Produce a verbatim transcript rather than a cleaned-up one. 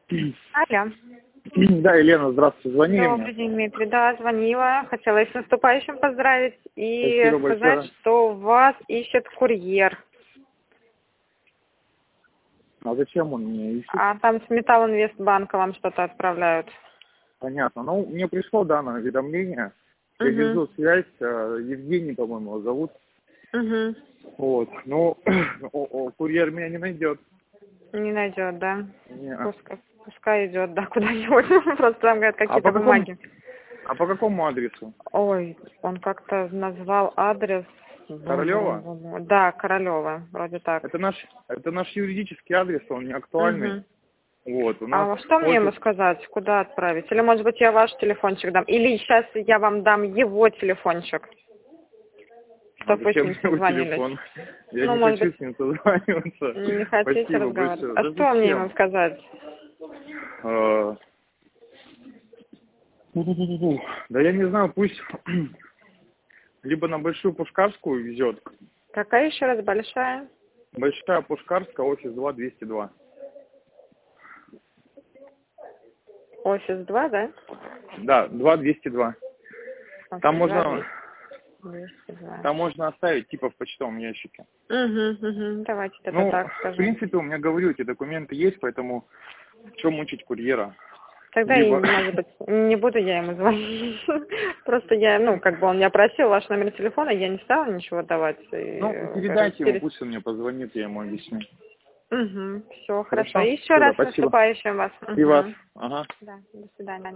Алло. Да, Елена, здравствуйте, звонили Добрый мне. день, Дмитрий. Да, звонила. Хотела и с наступающим поздравить и Спасибо сказать, большое. что вас ищет курьер. А зачем он мне ищет? А там с Металлинвестбанка вам что-то отправляют. Понятно. Ну, мне пришло данное уведомление. Я Угу. держу связь. э, Евгений, по-моему, его зовут. Угу. Вот. Ну, о- о, курьер меня не найдет. Не найдет, да? Не. Пускай, пускай идет, да, куда-нибудь. Просто там говорят А какие-то по какому, бумаги. а по какому адресу? Ой, он как-то назвал адрес. Королева? Бум-бум-бум. Да, Королева, вроде так. Это наш, это наш юридический адрес, он не актуальный. Угу. Вот. У нас А что мне ему офис. сказать, куда отправить? Или, может быть, я ваш телефончик дам? Или сейчас я вам дам его телефончик, А чтобы вы с зачем ним его созвонились? телефон? Я Ну, не может хочу быть, с ним созваниваться. не хотите Спасибо разговаривать? большое. А Да что мне ему зачем? сказать? Э, Ну, да я не знаю, пусть либо на Большую Пушкарскую везет. Какая еще раз большая? Большая Пушкарская, офис два, двести два. Офис два, да? Да, два, двести два. Офис Там два, можно, двести два. там можно оставить типа в почтовом ящике. Угу, угу. Давайте тогда Ну, так в скажем. принципе, у меня, говорю, эти документы есть, поэтому что мучить курьера? Тогда, и, Либо... может быть, не буду я ему звонить. Просто я, ну, как бы он меня просил ваш номер телефона, я не стала ничего давать. И, Ну, говорю, передайте ему, через... пусть он мне позвонит, я ему объясню. Угу, все, хорошо. Хорошо? И еще Все, да, раз с спасибо. наступающим вас. И вас. Угу. Ага. Да, до свидания.